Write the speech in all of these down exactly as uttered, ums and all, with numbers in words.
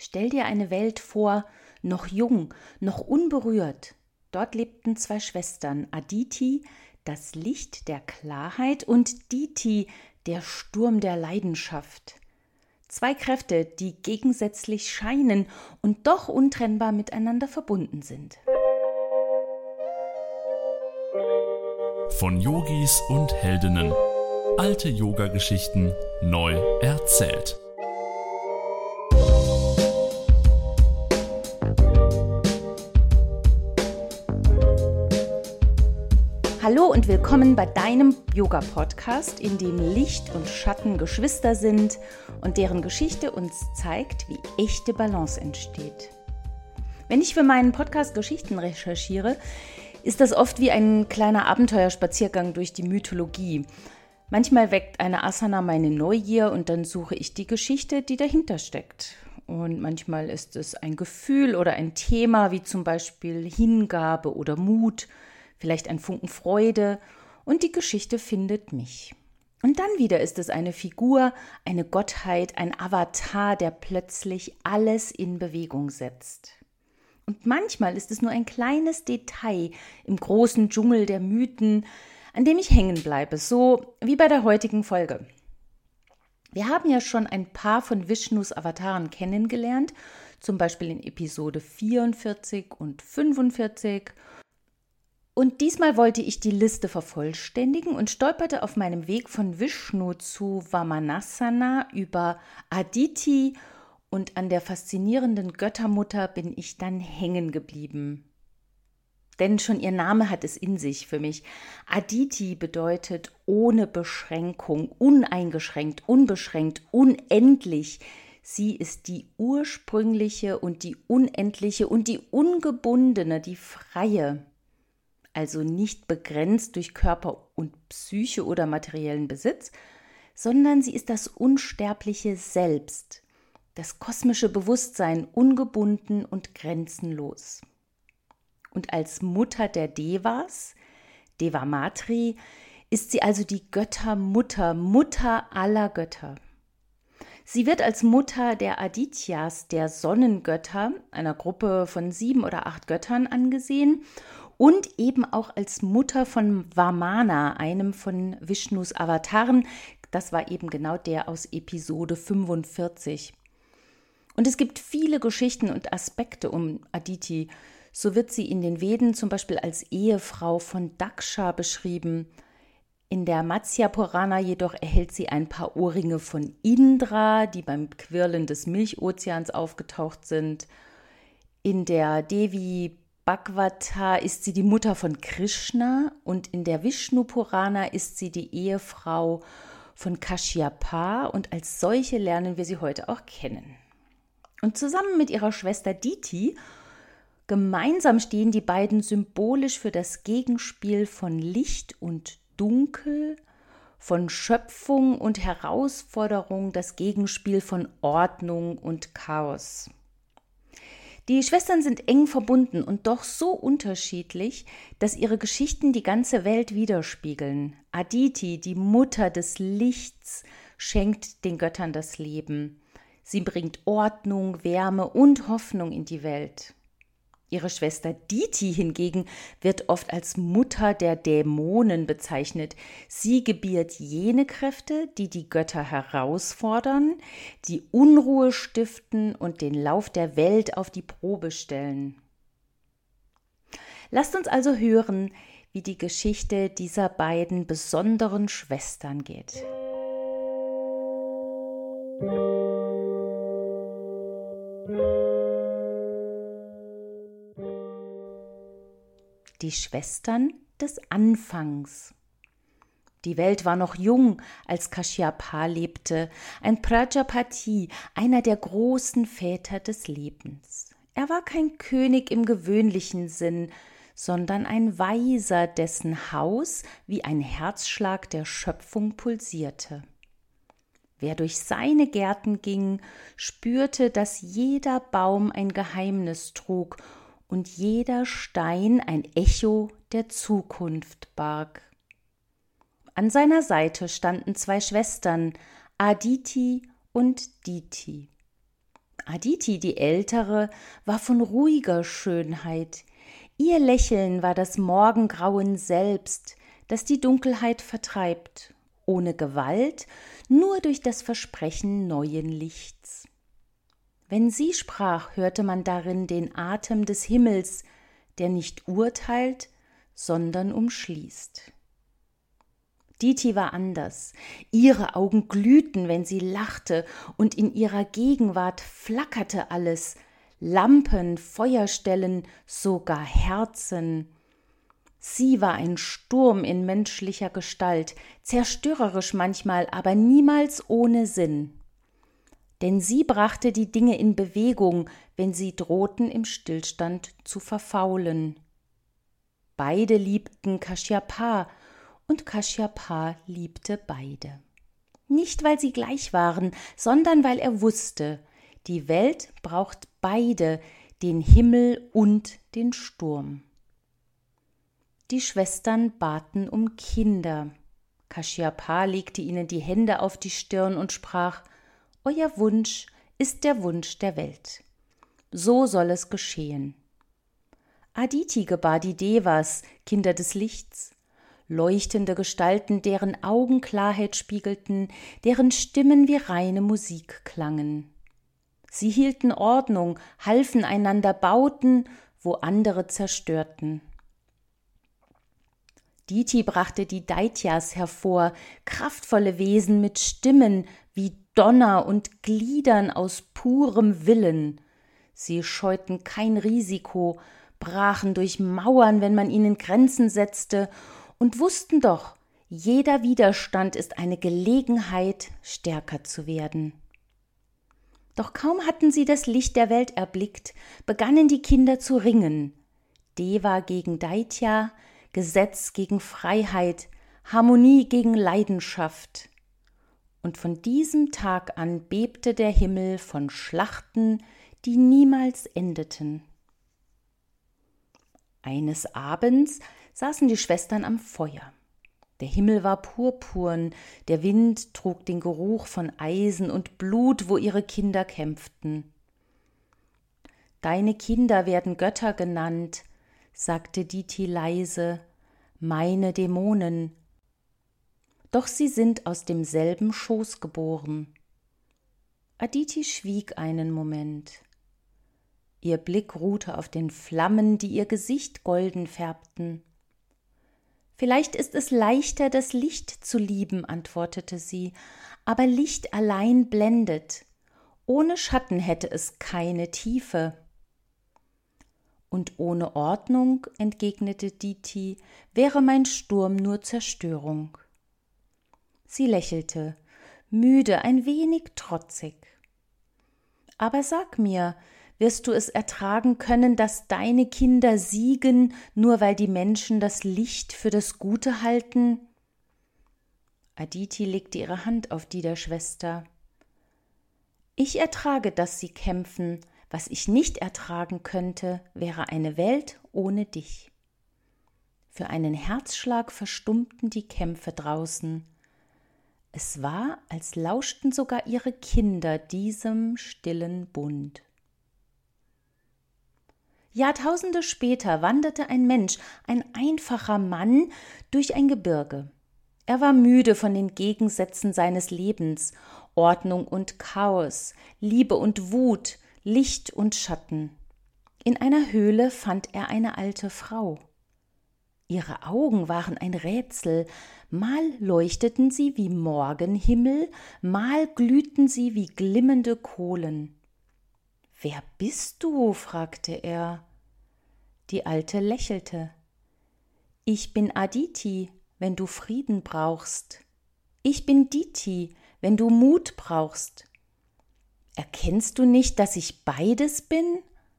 Stell dir eine Welt vor, noch jung, noch unberührt. Dort lebten zwei Schwestern, Aditi, das Licht der Klarheit, und Diti, der Sturm der Leidenschaft. Zwei Kräfte, die gegensätzlich scheinen und doch untrennbar miteinander verbunden sind. Von Yogis und Heldinnen. Alte Yoga-Geschichten neu erzählt. Hallo und willkommen bei deinem Yoga-Podcast, in dem Licht und Schatten Geschwister sind und deren Geschichte uns zeigt, wie echte Balance entsteht. Wenn ich für meinen Podcast Geschichten recherchiere, ist das oft wie ein kleiner Abenteuerspaziergang durch die Mythologie. Manchmal weckt eine Asana meine Neugier und dann suche ich die Geschichte, die dahinter steckt. Und manchmal ist es ein Gefühl oder ein Thema, wie zum Beispiel Hingabe oder Mut, vielleicht ein Funken Freude, und die Geschichte findet mich. Und dann wieder ist es eine Figur, eine Gottheit, ein Avatar, der plötzlich alles in Bewegung setzt. Und manchmal ist es nur ein kleines Detail im großen Dschungel der Mythen, an dem ich hängen bleibe, so wie bei der heutigen Folge. Wir haben ja schon ein paar von Vishnus Avataren kennengelernt, zum Beispiel in Episode vierundvierzig und fünfundvierzig. Und diesmal wollte ich die Liste vervollständigen und stolperte auf meinem Weg von Vishnu zu Vamanasana über Aditi, und an der faszinierenden Göttermutter bin ich dann hängen geblieben. Denn schon ihr Name hat es in sich für mich. Aditi bedeutet ohne Beschränkung, uneingeschränkt, unbeschränkt, unendlich. Sie ist die ursprüngliche und die unendliche und die ungebundene, die freie. Also nicht begrenzt durch Körper und Psyche oder materiellen Besitz, sondern sie ist das unsterbliche Selbst, das kosmische Bewusstsein, ungebunden und grenzenlos. Und als Mutter der Devas, Devamatri, ist sie also die Göttermutter, Mutter aller Götter. Sie wird als Mutter der Adityas, der Sonnengötter, einer Gruppe von sieben oder acht Göttern, angesehen, und eben auch als Mutter von Vamana, einem von Vishnus Avataren. Das war eben genau der aus Episode fünfundvierzig. Und es gibt viele Geschichten und Aspekte um Aditi. So wird sie in den Veden zum Beispiel als Ehefrau von Daksha beschrieben. In der Matsya Purana jedoch erhält sie ein paar Ohrringe von Indra, die beim Quirlen des Milchozeans aufgetaucht sind. In der Devi Bhagavata ist sie die Mutter von Krishna, und in der Vishnu Purana ist sie die Ehefrau von Kashyapa, und als solche lernen wir sie heute auch kennen. Und zusammen mit ihrer Schwester Diti, gemeinsam stehen die beiden symbolisch für das Gegenspiel von Licht und Dunkel, von Schöpfung und Herausforderung, das Gegenspiel von Ordnung und Chaos. Die Schwestern sind eng verbunden und doch so unterschiedlich, dass ihre Geschichten die ganze Welt widerspiegeln. Aditi, die Mutter des Lichts, schenkt den Göttern das Leben. Sie bringt Ordnung, Wärme und Hoffnung in die Welt. Ihre Schwester Diti hingegen wird oft als Mutter der Dämonen bezeichnet. Sie gebiert jene Kräfte, die die Götter herausfordern, die Unruhe stiften und den Lauf der Welt auf die Probe stellen. Lasst uns also hören, wie die Geschichte dieser beiden besonderen Schwestern geht. Die Schwestern des Anfangs. Die Welt war noch jung, als Kashyapa lebte, ein Prajapati, einer der großen Väter des Lebens. Er war kein König im gewöhnlichen Sinn, sondern ein Weiser, dessen Haus wie ein Herzschlag der Schöpfung pulsierte. Wer durch seine Gärten ging, spürte, dass jeder Baum ein Geheimnis trug und jeder Stein ein Echo der Zukunft barg. An seiner Seite standen zwei Schwestern, Aditi und Diti. Aditi, die Ältere, war von ruhiger Schönheit. Ihr Lächeln war das Morgengrauen selbst, das die Dunkelheit vertreibt, ohne Gewalt, nur durch das Versprechen neuen Lichts. Wenn sie sprach, hörte man darin den Atem des Himmels, der nicht urteilt, sondern umschließt. Diti war anders. Ihre Augen glühten, wenn sie lachte, und in ihrer Gegenwart flackerte alles. Lampen, Feuerstellen, sogar Herzen. Sie war ein Sturm in menschlicher Gestalt, zerstörerisch manchmal, aber niemals ohne Sinn. Denn sie brachte die Dinge in Bewegung, wenn sie drohten, im Stillstand zu verfaulen. Beide liebten Kashyapa, und Kashyapa liebte beide. Nicht, weil sie gleich waren, sondern weil er wusste, die Welt braucht beide, den Himmel und den Sturm. Die Schwestern baten um Kinder. Kashyapa legte ihnen die Hände auf die Stirn und sprach: Euer Wunsch ist der Wunsch der Welt. So soll es geschehen. Aditi gebar die Devas, Kinder des Lichts, leuchtende Gestalten, deren Augen Klarheit spiegelten, deren Stimmen wie reine Musik klangen. Sie hielten Ordnung, halfen einander, bauten, wo andere zerstörten. Diti brachte die Daityas hervor, kraftvolle Wesen mit Stimmen wie Donner und Gliedern aus purem Willen. Sie scheuten kein Risiko, brachen durch Mauern, wenn man ihnen Grenzen setzte, und wussten doch, jeder Widerstand ist eine Gelegenheit, stärker zu werden. Doch kaum hatten sie das Licht der Welt erblickt, begannen die Kinder zu ringen. Deva gegen Daitya, Gesetz gegen Freiheit, Harmonie gegen Leidenschaft. Und von diesem Tag an bebte der Himmel von Schlachten, die niemals endeten. Eines Abends saßen die Schwestern am Feuer. Der Himmel war purpurn, der Wind trug den Geruch von Eisen und Blut, wo ihre Kinder kämpften. »Deine Kinder werden Götter genannt«, sagte Diti leise, »meine Dämonen. Doch sie sind aus demselben Schoß geboren.« Aditi schwieg einen Moment. Ihr Blick ruhte auf den Flammen, die ihr Gesicht golden färbten. »Vielleicht ist es leichter, das Licht zu lieben«, antwortete sie, »aber Licht allein blendet. Ohne Schatten hätte es keine Tiefe.« »Und ohne Ordnung«, entgegnete Diti, »wäre mein Sturm nur Zerstörung.« Sie lächelte, müde, ein wenig trotzig. »Aber sag mir, wirst du es ertragen können, dass deine Kinder siegen, nur weil die Menschen das Licht für das Gute halten?« Aditi legte ihre Hand auf die der Schwester. »Ich ertrage, dass sie kämpfen. Was ich nicht ertragen könnte, wäre eine Welt ohne dich.« Für einen Herzschlag verstummten die Kämpfe draußen. Es war, als lauschten sogar ihre Kinder diesem stillen Bund. Jahrtausende später wanderte ein Mensch, ein einfacher Mann, durch ein Gebirge. Er war müde von den Gegensätzen seines Lebens, Ordnung und Chaos, Liebe und Wut, Licht und Schatten. In einer Höhle fand er eine alte Frau. Ihre Augen waren ein Rätsel, mal leuchteten sie wie Morgenhimmel, mal glühten sie wie glimmende Kohlen. »Wer bist du?« fragte er. Die Alte lächelte. »Ich bin Aditi, wenn du Frieden brauchst. Ich bin Diti, wenn du Mut brauchst. Erkennst du nicht, dass ich beides bin?«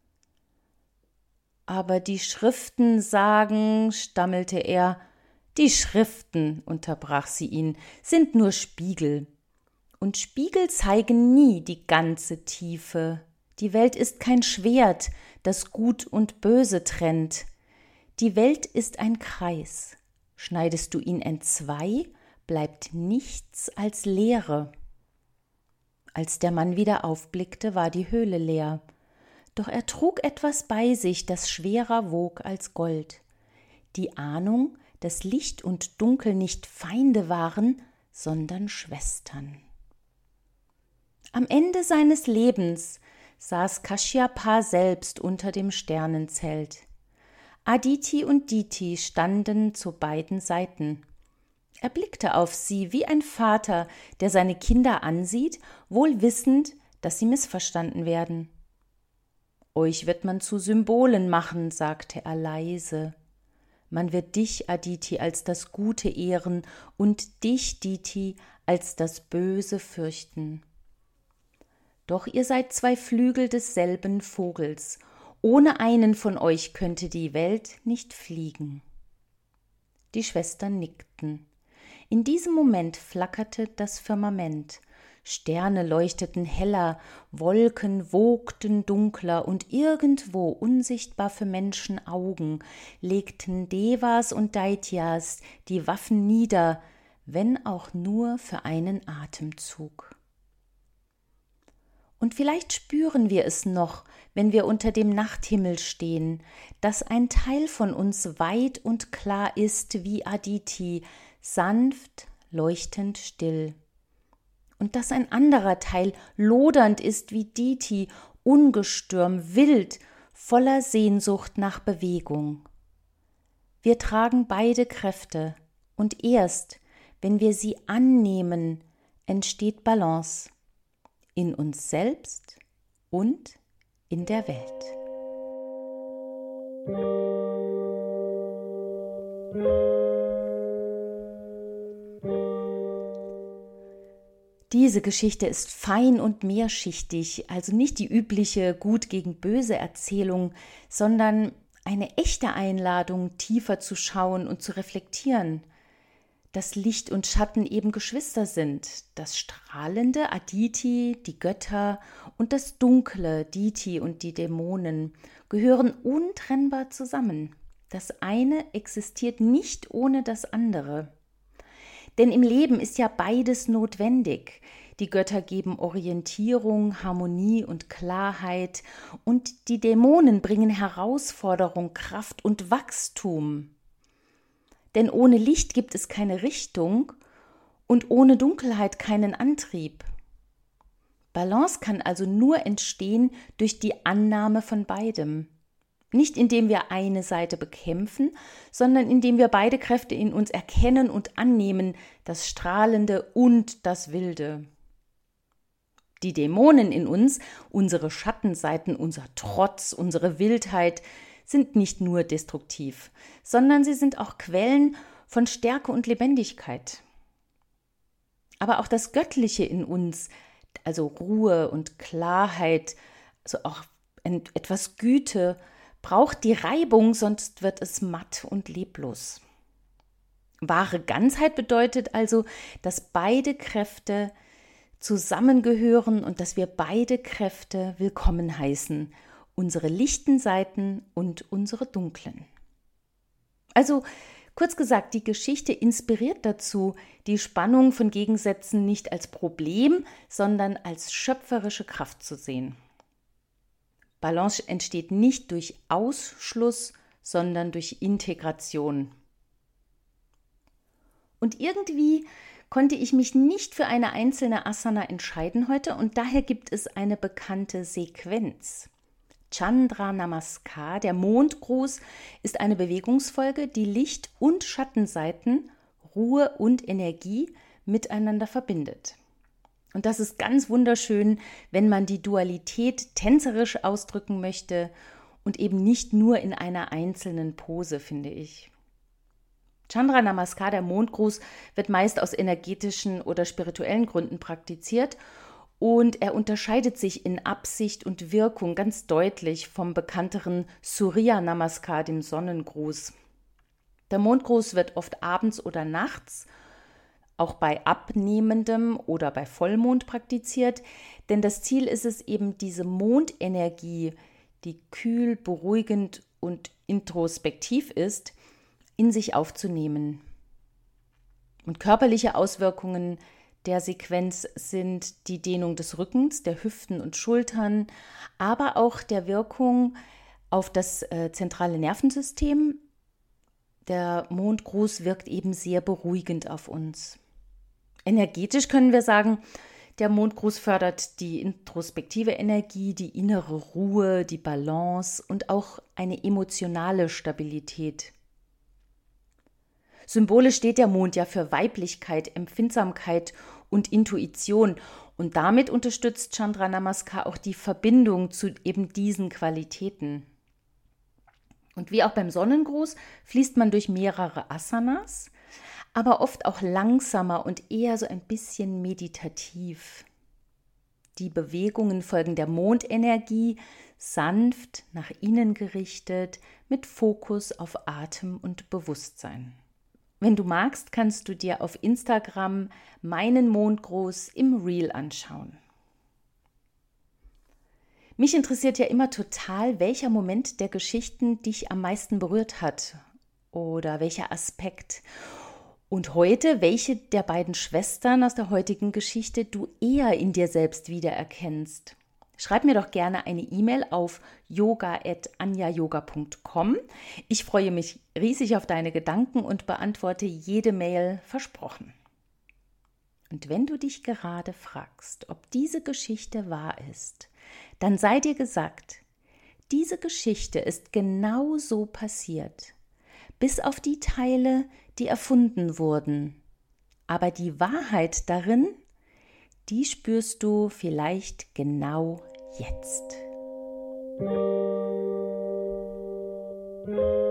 »Aber die Schriften sagen«, stammelte er. »Die Schriften«, unterbrach sie ihn, »sind nur Spiegel. Und Spiegel zeigen nie die ganze Tiefe. Die Welt ist kein Schwert, das Gut und Böse trennt. Die Welt ist ein Kreis. Schneidest du ihn entzwei, bleibt nichts als Leere.« Als der Mann wieder aufblickte, war die Höhle leer. Doch er trug etwas bei sich, das schwerer wog als Gold. Die Ahnung, dass Licht und Dunkel nicht Feinde waren, sondern Schwestern. Am Ende seines Lebens saß Kashyapa selbst unter dem Sternenzelt. Aditi und Diti standen zu beiden Seiten. Er blickte auf sie wie ein Vater, der seine Kinder ansieht, wohl wissend, dass sie missverstanden werden. »Euch wird man zu Symbolen machen«, sagte er leise. »Man wird dich, Aditi, als das Gute ehren und dich, Diti, als das Böse fürchten. Doch ihr seid zwei Flügel desselben Vogels. Ohne einen von euch könnte die Welt nicht fliegen.« Die Schwestern nickten. In diesem Moment flackerte das Firmament. Sterne leuchteten heller, Wolken wogten dunkler und irgendwo, unsichtbar für Menschenaugen, legten Devas und Daityas die Waffen nieder, wenn auch nur für einen Atemzug. Und vielleicht spüren wir es noch, wenn wir unter dem Nachthimmel stehen, dass ein Teil von uns weit und klar ist wie Aditi, sanft, leuchtend still. Und dass ein anderer Teil lodernd ist wie Diti, ungestüm, wild, voller Sehnsucht nach Bewegung. Wir tragen beide Kräfte, und erst, wenn wir sie annehmen, entsteht Balance in uns selbst und in der Welt. Diese Geschichte ist fein und mehrschichtig, also nicht die übliche Gut gegen Böse Erzählung, sondern eine echte Einladung, tiefer zu schauen und zu reflektieren, dass Licht und Schatten eben Geschwister sind, das Strahlende, Aditi, die Götter, und das Dunkle, Diti und die Dämonen, gehören untrennbar zusammen. Das eine existiert nicht ohne das andere. Denn im Leben ist ja beides notwendig. Die Götter geben Orientierung, Harmonie und Klarheit, und die Dämonen bringen Herausforderung, Kraft und Wachstum. Denn ohne Licht gibt es keine Richtung und ohne Dunkelheit keinen Antrieb. Balance kann also nur entstehen durch die Annahme von beidem. Nicht indem wir eine Seite bekämpfen, sondern indem wir beide Kräfte in uns erkennen und annehmen, das Strahlende und das Wilde. Die Dämonen in uns, unsere Schattenseiten, unser Trotz, unsere Wildheit, sind nicht nur destruktiv, sondern sie sind auch Quellen von Stärke und Lebendigkeit. Aber auch das Göttliche in uns, also Ruhe und Klarheit, also auch etwas Güte, braucht die Reibung, sonst wird es matt und leblos. Wahre Ganzheit bedeutet also, dass beide Kräfte zusammengehören und dass wir beide Kräfte willkommen heißen, unsere lichten Seiten und unsere dunklen. Also, kurz gesagt, die Geschichte inspiriert dazu, die Spannung von Gegensätzen nicht als Problem, sondern als schöpferische Kraft zu sehen. Balance entsteht nicht durch Ausschluss, sondern durch Integration. Und irgendwie konnte ich mich nicht für eine einzelne Asana entscheiden heute, und daher gibt es eine bekannte Sequenz. Chandra Namaskar, der Mondgruß, ist eine Bewegungsfolge, die Licht- und Schattenseiten, Ruhe und Energie miteinander verbindet. Und das ist ganz wunderschön, wenn man die Dualität tänzerisch ausdrücken möchte und eben nicht nur in einer einzelnen Pose, finde ich. Chandra Namaskar, der Mondgruß, wird meist aus energetischen oder spirituellen Gründen praktiziert, und er unterscheidet sich in Absicht und Wirkung ganz deutlich vom bekannteren Surya Namaskar, dem Sonnengruß. Der Mondgruß wird oft abends oder nachts, auch bei abnehmendem oder bei Vollmond praktiziert, denn das Ziel ist es eben, diese Mondenergie, die kühl, beruhigend und introspektiv ist, in sich aufzunehmen. Und körperliche Auswirkungen der Sequenz sind die Dehnung des Rückens, der Hüften und Schultern, aber auch der Wirkung auf das äh, zentrale Nervensystem. Der Mondgruß wirkt eben sehr beruhigend auf uns. Energetisch können wir sagen, der Mondgruß fördert die introspektive Energie, die innere Ruhe, die Balance und auch eine emotionale Stabilität. Symbolisch steht der Mond ja für Weiblichkeit, Empfindsamkeit und Intuition. Und damit unterstützt Chandra Namaskar auch die Verbindung zu eben diesen Qualitäten. Und wie auch beim Sonnengruß fließt man durch mehrere Asanas, aber oft auch langsamer und eher so ein bisschen meditativ. Die Bewegungen folgen der Mondenergie, sanft nach innen gerichtet, mit Fokus auf Atem und Bewusstsein. Wenn du magst, kannst du dir auf Instagram meinen Mondgruß im Reel anschauen. Mich interessiert ja immer total, welcher Moment der Geschichten dich am meisten berührt hat oder welcher Aspekt. Und heute, welche der beiden Schwestern aus der heutigen Geschichte du eher in dir selbst wiedererkennst. Schreib mir doch gerne eine E-Mail auf yoga at anja yoga punkt com. Ich freue mich riesig auf deine Gedanken und beantworte jede Mail, versprochen. Und wenn du dich gerade fragst, ob diese Geschichte wahr ist, dann sei dir gesagt, diese Geschichte ist genau so passiert, bis auf die Teile, die erfunden wurden. Aber die Wahrheit darin, die spürst du vielleicht genau jetzt.